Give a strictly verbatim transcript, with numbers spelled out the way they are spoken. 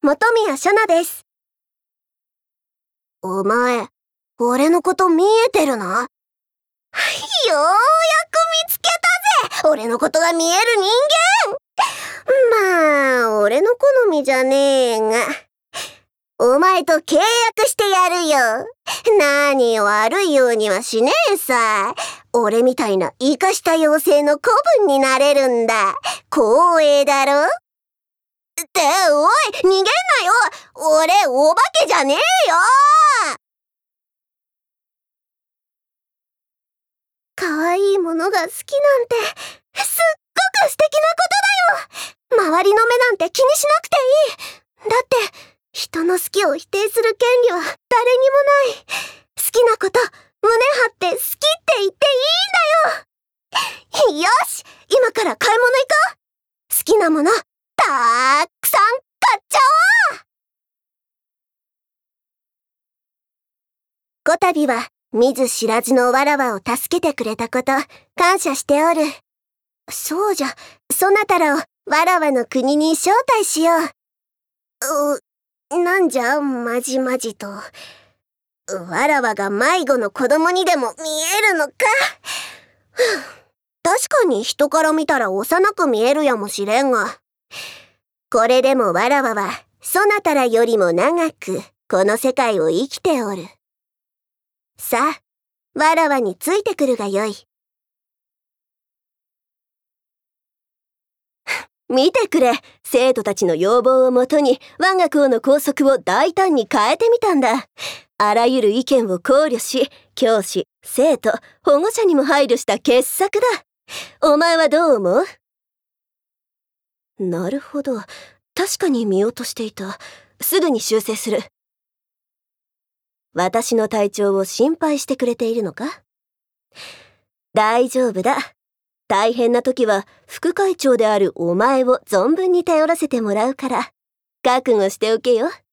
本宮ショナです。お前、俺のこと見えてるな。ようやく見つけたぜ、俺のことが見える人間。まあ、俺の好みじゃねえが、お前と契約してやるよ。何よ、悪いようにはしねえさ。俺みたいな生かした妖精の子分になれるんだ。光栄だろ？って、おい、逃げんなよ！俺、お化けじゃねえよ！可愛いものが好きなんて、すっごく素敵なことだよ！周りの目なんて気にしなくていい！だって、人の好きを否定する権利は誰にもない。好きなこと、胸張って好きって言っていいんだよ！よし！今から買い物行こう！好きなもの、たーくさん買っちゃおう！こたびは見ず知らずのわらわを助けてくれたこと感謝しておる。そうじゃ、そなたらをわらわの国に招待しよう。う、なんじゃまじまじと。わらわが迷子の子供にでも見えるのか。確かに人から見たら幼く見えるやもしれんが。これでもわらわはそなたらよりも長くこの世界を生きておる。さあ、わらわについてくるがよい。見てくれ、生徒たちの要望をもとに我が校の校則を大胆に変えてみたんだ。あらゆる意見を考慮し、教師、生徒、保護者にも配慮した傑作だ。お前はどう思う？なるほど。確かに見落としていた。すぐに修正する。私の体調を心配してくれているのか？大丈夫だ。大変な時は副会長であるお前を存分に頼らせてもらうから、覚悟しておけよ。